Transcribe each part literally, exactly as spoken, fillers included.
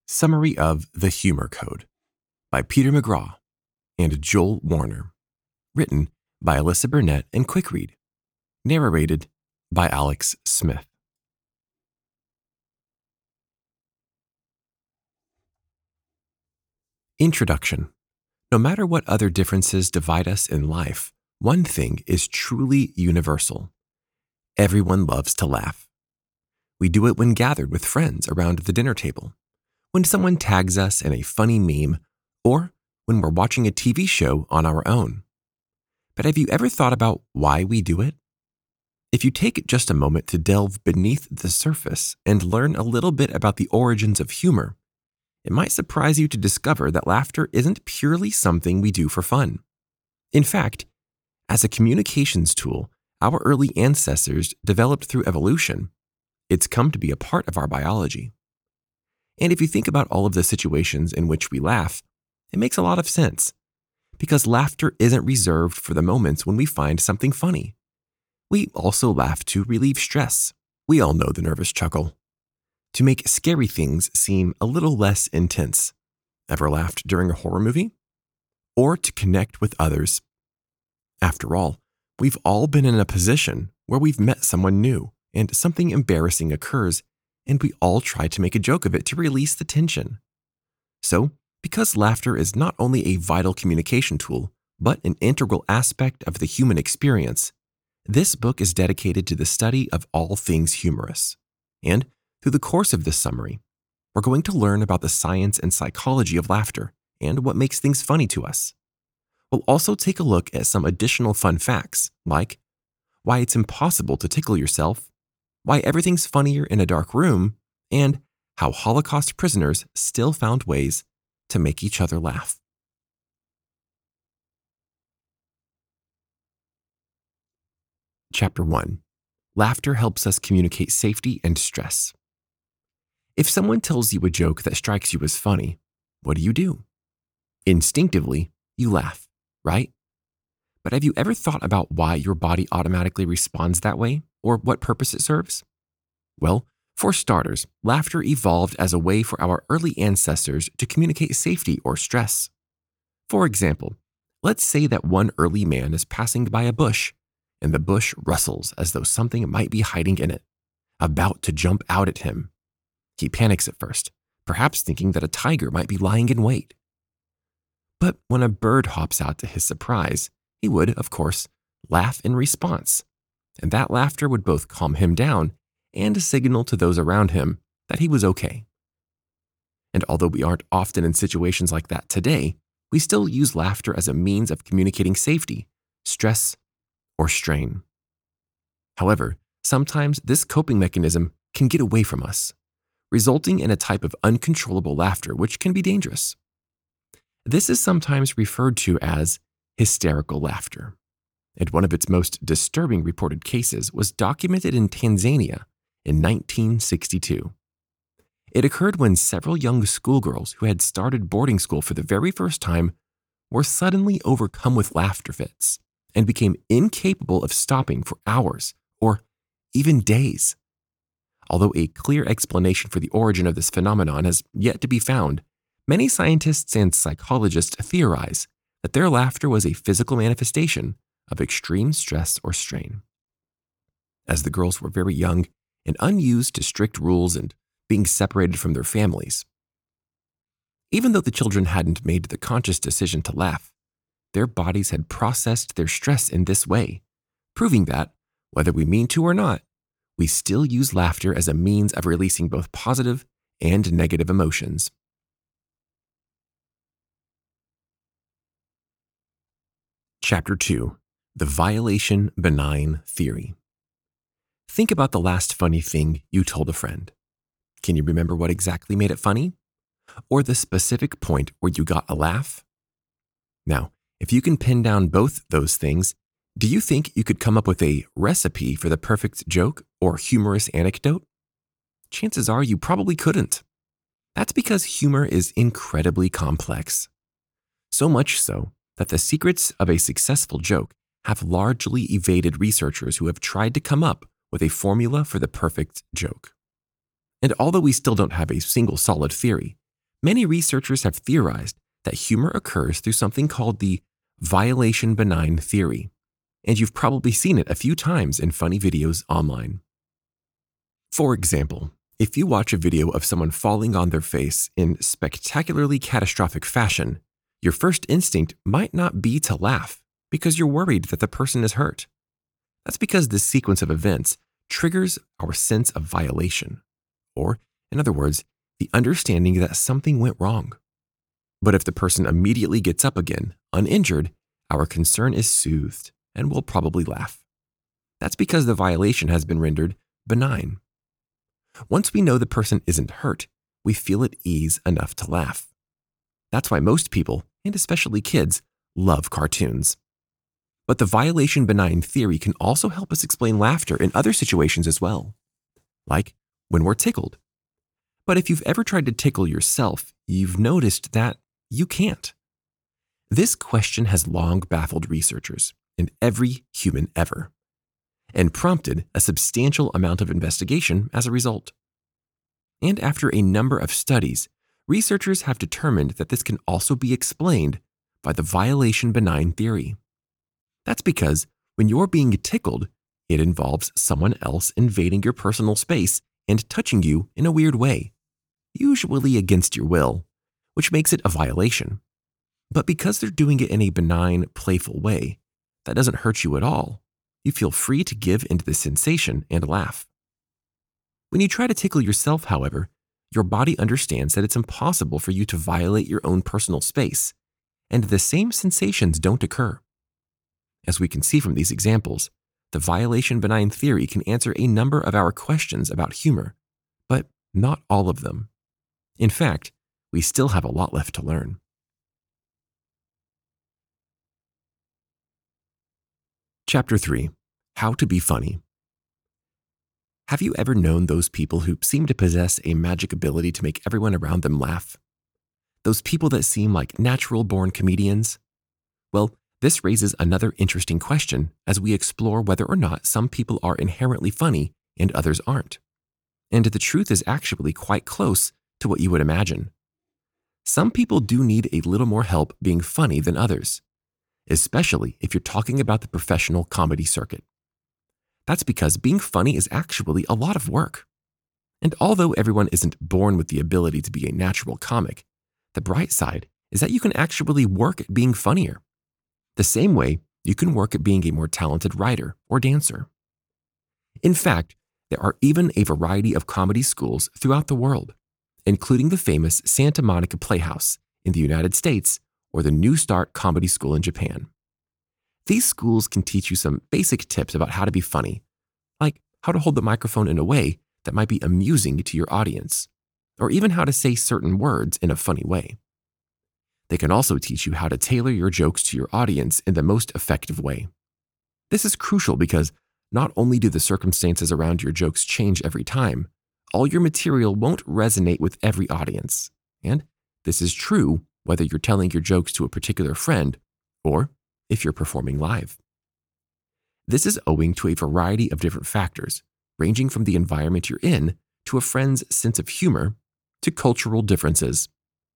Summary of The Humor Code by Peter McGraw and Joel Warner. Written by Alyssa Burnett and Quickread. Narrated by Alex Smith. Introduction. No matter what other differences divide us in life, one thing is truly universal. Everyone loves to laugh. We do it when gathered with friends around the dinner table, when someone tags us in a funny meme, or when we're watching a T V show on our own. But have you ever thought about why we do it? If you take just a moment to delve beneath the surface and learn a little bit about the origins of humor, it might surprise you to discover that laughter isn't purely something we do for fun. In fact, as a communications tool our early ancestors developed through evolution, it's come to be a part of our biology. And if you think about all of the situations in which we laugh, it makes a lot of sense, because laughter isn't reserved for the moments when we find something funny. We also laugh to relieve stress. We all know the nervous chuckle. To make scary things seem a little less intense. Ever laughed during a horror movie? Or to connect with others. After all, we've all been in a position where we've met someone new and something embarrassing occurs, and we all try to make a joke of it to release the tension. So, because laughter is not only a vital communication tool, but an integral aspect of the human experience, this book is dedicated to the study of all things humorous. And through the course of this summary, we're going to learn about the science and psychology of laughter and what makes things funny to us. We'll also take a look at some additional fun facts, like why it's impossible to tickle yourself, why everything's funnier in a dark room, and how Holocaust prisoners still found ways to make each other laugh. Chapter one. Laughter helps us communicate safety and stress. If someone tells you a joke that strikes you as funny, what do you do? Instinctively, you laugh, right? But have you ever thought about why your body automatically responds that way, or what purpose it serves? Well, for starters, laughter evolved as a way for our early ancestors to communicate safety or stress. For example, let's say that one early man is passing by a bush, and the bush rustles as though something might be hiding in it, about to jump out at him. He panics at first, perhaps thinking that a tiger might be lying in wait. But when a bird hops out to his surprise, he would, of course, laugh in response, and that laughter would both calm him down and signal to those around him that he was okay. And although we aren't often in situations like that today, we still use laughter as a means of communicating safety, stress, or strain. However, sometimes this coping mechanism can get away from us, resulting in a type of uncontrollable laughter which can be dangerous. This is sometimes referred to as hysterical laughter, and one of its most disturbing reported cases was documented in Tanzania in nineteen sixty-two. It occurred when several young schoolgirls who had started boarding school for the very first time were suddenly overcome with laughter fits and became incapable of stopping for hours or even days. Although a clear explanation for the origin of this phenomenon has yet to be found, many scientists and psychologists theorize that their laughter was a physical manifestation of extreme stress or strain. As the girls were very young and unused to strict rules and being separated from their families. Even though the children hadn't made the conscious decision to laugh, their bodies had processed their stress in this way, proving that, whether we mean to or not, we still use laughter as a means of releasing both positive and negative emotions. Chapter two. The Violation Benign Theory. Think about the last funny thing you told a friend. Can you remember what exactly made it funny? Or the specific point where you got a laugh? Now, if you can pin down both those things, do you think you could come up with a recipe for the perfect joke or humorous anecdote? Chances are you probably couldn't. That's because humor is incredibly complex. So much so that the secrets of a successful joke have largely evaded researchers who have tried to come up with a formula for the perfect joke. And although we still don't have a single solid theory, Many researchers have theorized that humor occurs through something called the violation benign theory, and you've probably seen it a few times in funny videos online. For example, if you watch a video of someone falling on their face in spectacularly catastrophic fashion, your first instinct might not be to laugh because you're worried that the person is hurt. That's because this sequence of events triggers our sense of violation, or, in other words, the understanding that something went wrong. But if the person immediately gets up again, uninjured, our concern is soothed and we'll probably laugh. That's because the violation has been rendered benign. Once we know the person isn't hurt, we feel at ease enough to laugh. That's why most people, and especially kids, love cartoons. But the violation benign theory can also help us explain laughter in other situations as well, like when we're tickled. But if you've ever tried to tickle yourself, you've noticed that you can't. This question has long baffled researchers and every human ever, and prompted a substantial amount of investigation as a result. And after a number of studies, researchers have determined that this can also be explained by the violation benign theory. That's because when you're being tickled, it involves someone else invading your personal space and touching you in a weird way, usually against your will, which makes it a violation. But because they're doing it in a benign, playful way, that doesn't hurt you at all. You feel free to give into the sensation and laugh. When you try to tickle yourself, however, your body understands that it's impossible for you to violate your own personal space, and the same sensations don't occur. As we can see from these examples, the violation benign theory can answer a number of our questions about humor, but not all of them. In fact, we still have a lot left to learn. Chapter three. How to be funny. Have you ever known those people who seem to possess a magic ability to make everyone around them laugh? Those people that seem like natural-born comedians? Well, this raises another interesting question as we explore whether or not some people are inherently funny and others aren't. And the truth is actually quite close to what you would imagine. Some people do need a little more help being funny than others, especially if you're talking about the professional comedy circuit. That's because being funny is actually a lot of work. And although everyone isn't born with the ability to be a natural comic, the bright side is that you can actually work at being funnier. The same way you can work at being a more talented writer or dancer. In fact, there are even a variety of comedy schools throughout the world, including the famous Santa Monica Playhouse in the United States or the New Start Comedy School in Japan. These schools can teach you some basic tips about how to be funny, like how to hold the microphone in a way that might be amusing to your audience, or even how to say certain words in a funny way. They can also teach you how to tailor your jokes to your audience in the most effective way. This is crucial because not only do the circumstances around your jokes change every time, all your material won't resonate with every audience. And this is true whether you're telling your jokes to a particular friend or if you're performing live. This is owing to a variety of different factors, ranging from the environment you're in to a friend's sense of humor to cultural differences.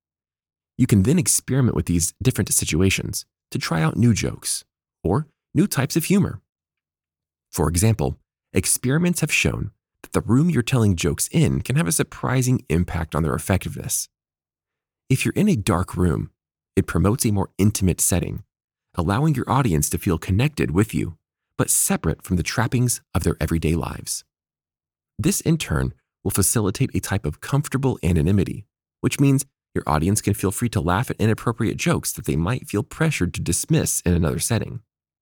You can then experiment with these different situations to try out new jokes or new types of humor. For example, experiments have shown that the room you're telling jokes in can have a surprising impact on their effectiveness. If you're in a dark room, it promotes a more intimate setting, allowing your audience to feel connected with you, but separate from the trappings of their everyday lives. This, in turn, will facilitate a type of comfortable anonymity, which means your audience can feel free to laugh at inappropriate jokes that they might feel pressured to dismiss in another setting.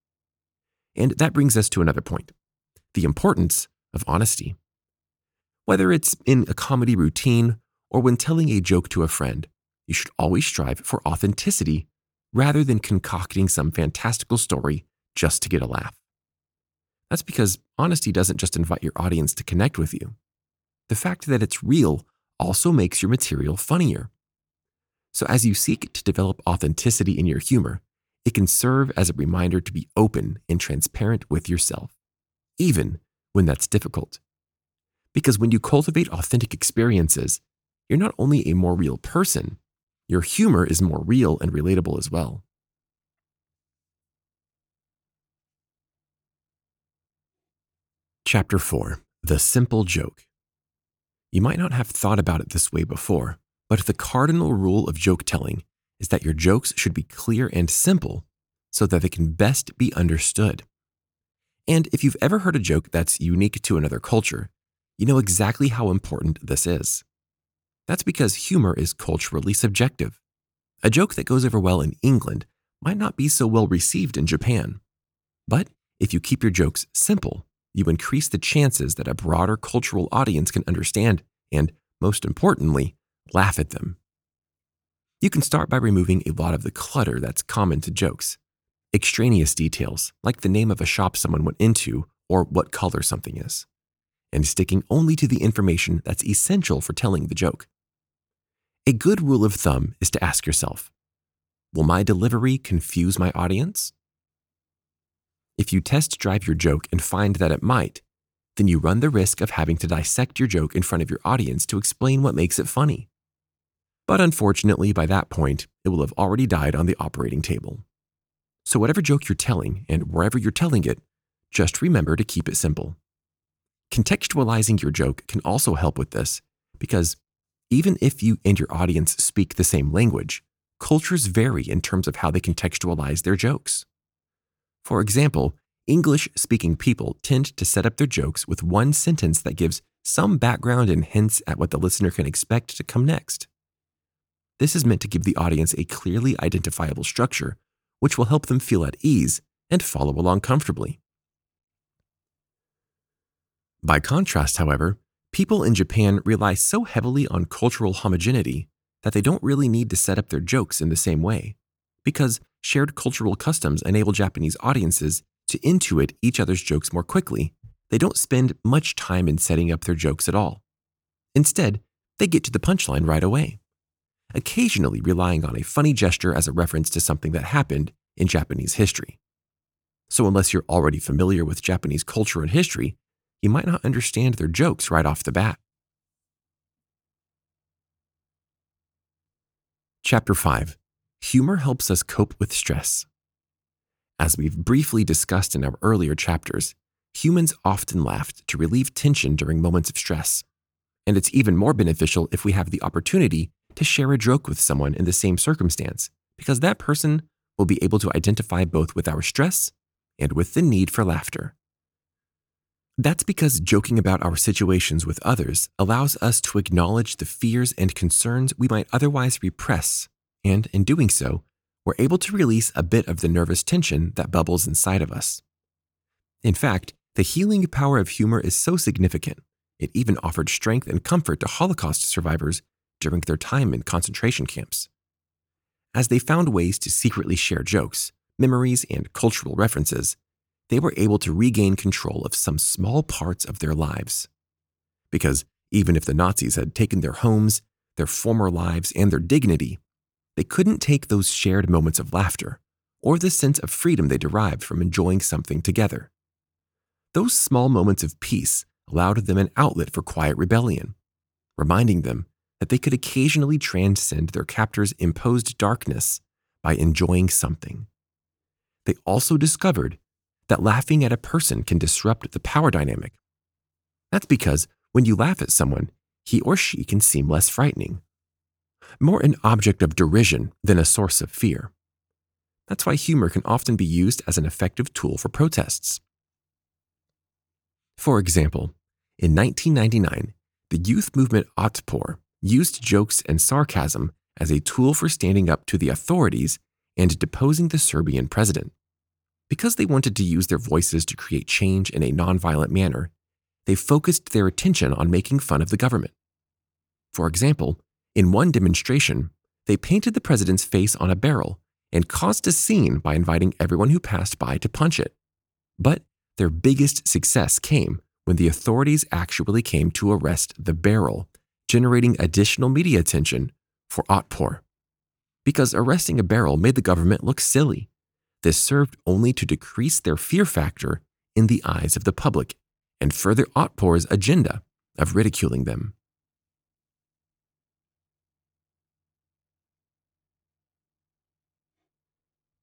And that brings us to another point, the importance of honesty. Whether it's in a comedy routine or when telling a joke to a friend, you should always strive for authenticity rather than concocting some fantastical story just to get a laugh. That's because honesty doesn't just invite your audience to connect with you. The fact that it's real also makes your material funnier. So as you seek to develop authenticity in your humor, it can serve as a reminder to be open and transparent with yourself, even when that's difficult. Because when you cultivate authentic experiences, you're not only a more real person, your humor is more real and relatable as well. Chapter four. The Simple Joke. You might not have thought about it this way before, but the cardinal rule of joke telling is that your jokes should be clear and simple so that they can best be understood. And if you've ever heard a joke that's unique to another culture, you know exactly how important this is. That's because humor is culturally subjective. A joke that goes over well in England might not be so well received in Japan. But if you keep your jokes simple, you increase the chances that a broader cultural audience can understand and, most importantly, laugh at them. You can start by removing a lot of the clutter that's common to jokes. Extraneous details, like the name of a shop someone went into or what color something is, and sticking only to the information that's essential for telling the joke. A good rule of thumb is to ask yourself, will my delivery confuse my audience? If you test drive your joke and find that it might, then you run the risk of having to dissect your joke in front of your audience to explain what makes it funny. But unfortunately, by that point, it will have already died on the operating table. So whatever joke you're telling and wherever you're telling it, just remember to keep it simple. Contextualizing your joke can also help with this because even if you and your audience speak the same language, cultures vary in terms of how they contextualize their jokes. For example, English-speaking people tend to set up their jokes with one sentence that gives some background and hints at what the listener can expect to come next. This is meant to give the audience a clearly identifiable structure, which will help them feel at ease and follow along comfortably. By contrast, however, people in Japan rely so heavily on cultural homogeneity that they don't really need to set up their jokes in the same way, because shared cultural customs enable Japanese audiences to intuit each other's jokes more quickly. They don't spend much time in setting up their jokes at all. Instead, they get to the punchline right away, occasionally relying on a funny gesture as a reference to something that happened in Japanese history. So unless you're already familiar with Japanese culture and history, you might not understand their jokes right off the bat. Chapter five. Humor helps us cope with stress. As we've briefly discussed in our earlier chapters, humans often laugh to relieve tension during moments of stress. And it's even more beneficial if we have the opportunity to share a joke with someone in the same circumstance, because that person will be able to identify both with our stress and with the need for laughter. That's because joking about our situations with others allows us to acknowledge the fears and concerns we might otherwise repress, and in doing so, we're able to release a bit of the nervous tension that bubbles inside of us. In fact, the healing power of humor is so significant, it even offered strength and comfort to Holocaust survivors during their time in concentration camps. As they found ways to secretly share jokes, memories, and cultural references, they were able to regain control of some small parts of their lives. Because even if the Nazis had taken their homes, their former lives, and their dignity, they couldn't take those shared moments of laughter or the sense of freedom they derived from enjoying something together. Those small moments of peace allowed them an outlet for quiet rebellion, reminding them that they could occasionally transcend their captors' imposed darkness by enjoying something. They also discovered that laughing at a person can disrupt the power dynamic. That's because when you laugh at someone, he or she can seem less frightening, more an object of derision than a source of fear. That's why humor can often be used as an effective tool for protests. For example, in nineteen ninety-nine, the youth movement Otpor used jokes and sarcasm as a tool for standing up to the authorities and deposing the Serbian president. Because they wanted to use their voices to create change in a nonviolent manner, they focused their attention on making fun of the government. For example, in one demonstration, they painted the president's face on a barrel and caused a scene by inviting everyone who passed by to punch it. But their biggest success came when the authorities actually came to arrest the barrel, generating additional media attention for Otpor. Because arresting a barrel made the government look silly, this served only to decrease their fear factor in the eyes of the public and further Otpor's agenda of ridiculing them.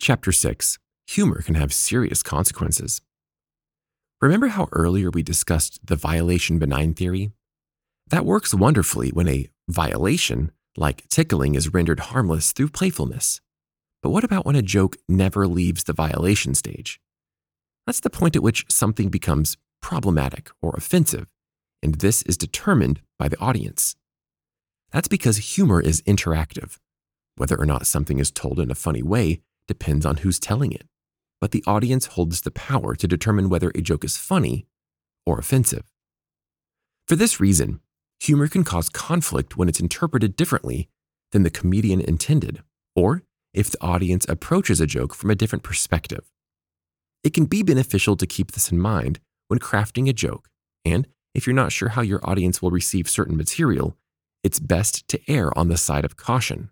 Chapter six. Humor can have serious consequences. Remember how earlier we discussed the violation benign theory? That works wonderfully when a violation, like tickling, is rendered harmless through playfulness. But what about when a joke never leaves the violation stage? That's the point at which something becomes problematic or offensive, and this is determined by the audience. That's because humor is interactive. Whether or not something is told in a funny way depends on who's telling it, but the audience holds the power to determine whether a joke is funny or offensive. For this reason, humor can cause conflict when it's interpreted differently than the comedian intended, or if the audience approaches a joke from a different perspective. It can be beneficial to keep this in mind when crafting a joke, and if you're not sure how your audience will receive certain material, it's best to err on the side of caution.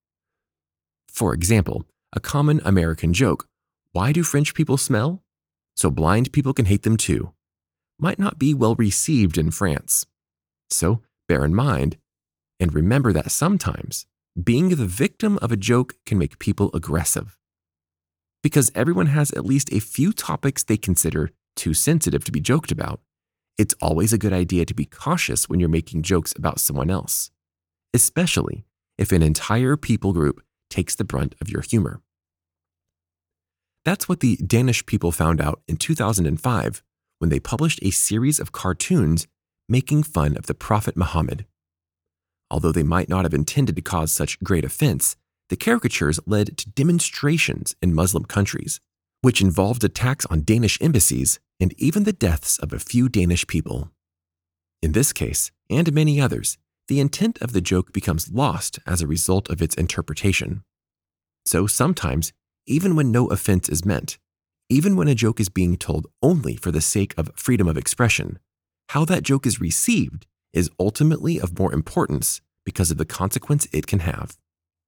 For example, a common American joke, "Why do French people smell? So blind people can hate them too," might not be well received in France. So bear in mind and remember that sometimes being the victim of a joke can make people aggressive. Because everyone has at least a few topics they consider too sensitive to be joked about, it's always a good idea to be cautious when you're making jokes about someone else, especially if an entire people group takes the brunt of your humor. That's what the Danish people found out in two thousand five when they published a series of cartoons making fun of the Prophet Muhammad. Although they might not have intended to cause such great offense, the caricatures led to demonstrations in Muslim countries, which involved attacks on Danish embassies and even the deaths of a few Danish people. In this case, and many others, the intent of the joke becomes lost as a result of its interpretation. So sometimes, even when no offense is meant, even when a joke is being told only for the sake of freedom of expression, how that joke is received is ultimately of more importance because of the consequence it can have.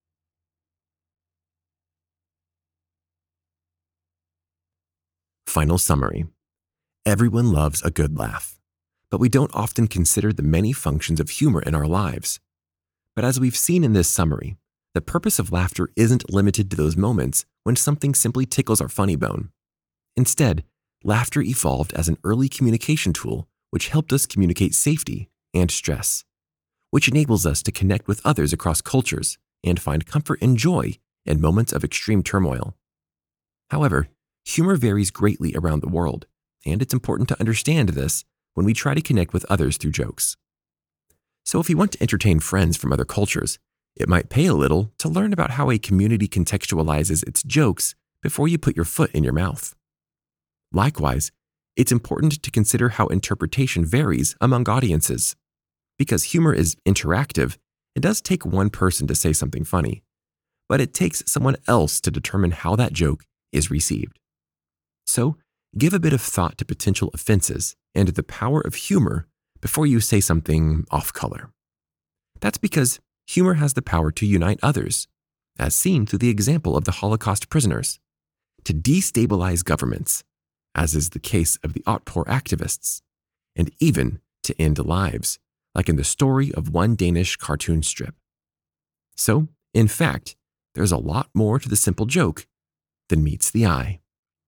Final summary. Everyone loves a good laugh, but we don't often consider the many functions of humor in our lives. But as we've seen in this summary, the purpose of laughter isn't limited to those moments when something simply tickles our funny bone. Instead, laughter evolved as an early communication tool which helped us communicate safety and stress, which enables us to connect with others across cultures and find comfort and joy in moments of extreme turmoil. However, humor varies greatly around the world, and it's important to understand this when we try to connect with others through jokes. So if you want to entertain friends from other cultures, it might pay a little to learn about how a community contextualizes its jokes before you put your foot in your mouth. Likewise, it's important to consider how interpretation varies among audiences. Because humor is interactive, it does take one person to say something funny, but it takes someone else to determine how that joke is received. So, give a bit of thought to potential offenses and the power of humor before you say something off-color. That's because humor has the power to unite others, as seen through the example of the Holocaust prisoners, to destabilize governments, as is the case of the Otpor activists, and even to end lives, like in the story of one Danish cartoon strip. So, in fact, there's a lot more to the simple joke than meets the eye.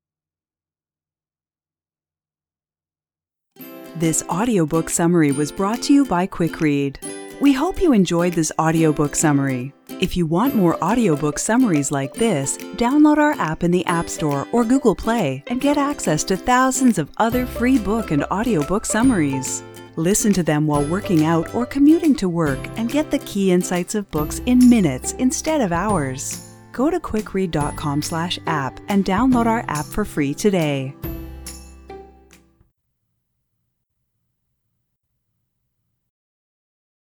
This audiobook summary was brought to you by Quick Read. We hope you enjoyed this audiobook summary. If you want more audiobook summaries like this, download our app in the App Store or Google Play and get access to thousands of other free book and audiobook summaries. Listen to them while working out or commuting to work and get the key insights of books in minutes instead of hours. Go to quick read dot com slash app and download our app for free today.